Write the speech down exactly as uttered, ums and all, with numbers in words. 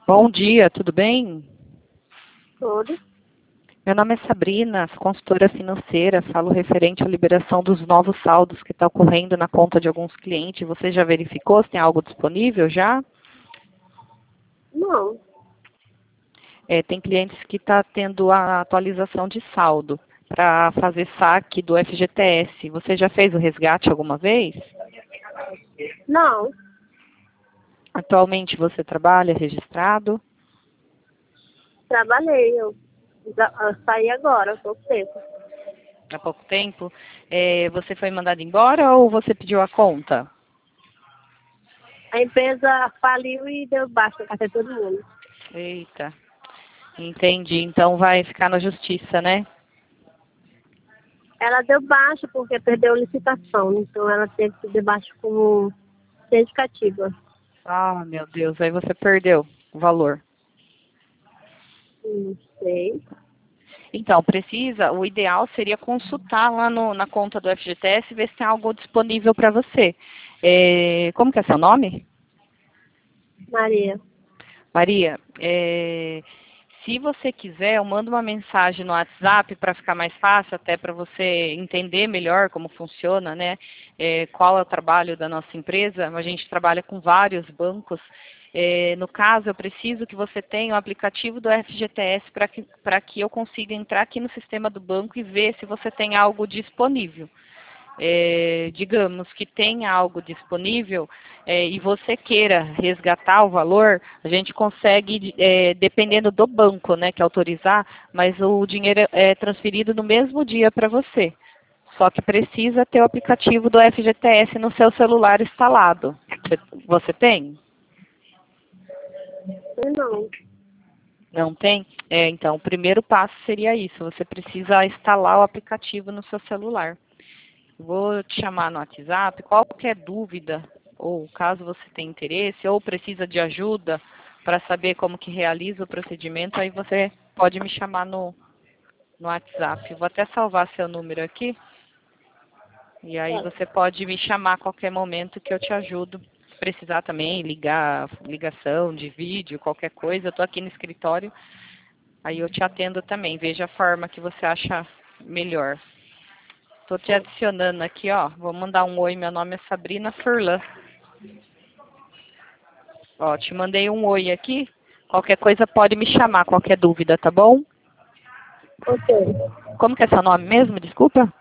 Bom dia, tudo bem? Tudo. Meu nome é Sabrina, consultora financeira, falo referente à liberação dos novos saldos que está ocorrendo na conta de alguns clientes. Você já verificou se tem algo disponível já? Não. É, tem clientes que estão tendo a atualização de saldo para fazer saque do F G T S. Você já fez o resgate alguma vez? Não. Atualmente você trabalha registrado? Trabalhei. Eu, já- eu saí agora, há pouco tempo. Há pouco tempo. É, você foi mandado embora ou você pediu a conta? A empresa faliu e deu baixa para todo mundo. Eita, entendi. Então vai ficar na justiça, né? Ela deu baixa porque perdeu a licitação. Então ela teve que dar baixa como indicativa. Ah, meu Deus, aí você perdeu o valor. Não sei. Então, precisa, o ideal seria consultar lá no- na conta do F G T S e ver se tem algo disponível para você. É, como que é seu nome? Maria. Maria, é, se você quiser, eu mando uma mensagem no WhatsApp para ficar mais fácil, até para você entender melhor como funciona, né? É, qual é o trabalho da nossa empresa. A gente trabalha com vários bancos. É, no caso, eu preciso que você tenha o aplicativo do F G T S para que, para que eu consiga entrar aqui no sistema do banco e ver se você tem algo disponível. É, digamos que tenha algo disponível é, e você queira resgatar o valor, a gente consegue, é, dependendo do banco, né, que autorizar, mas o dinheiro é transferido no mesmo dia para você. Só que precisa ter o aplicativo do F G T S no seu celular instalado. Você tem? Eu não. Não tem? É, então, o primeiro passo seria isso. Você precisa instalar o aplicativo no seu celular. Vou te chamar no WhatsApp. Qualquer dúvida, ou caso você tenha interesse, ou precisa de ajuda para saber como que realiza o procedimento, aí você pode me chamar no, no WhatsApp. Vou até salvar seu número aqui. E aí você pode me chamar a qualquer momento que eu te ajudo. Se precisar também ligar, ligação de vídeo, qualquer coisa, eu estou aqui no escritório. Aí eu te atendo também. Veja a forma que você acha melhor. Estou te adicionando aqui, ó. Vou mandar um oi. Meu nome é Sabrina Furlan. Ó, te mandei um oi aqui. Qualquer coisa pode me chamar, qualquer dúvida, tá bom? Ok. Como que é seu nome mesmo? Desculpa.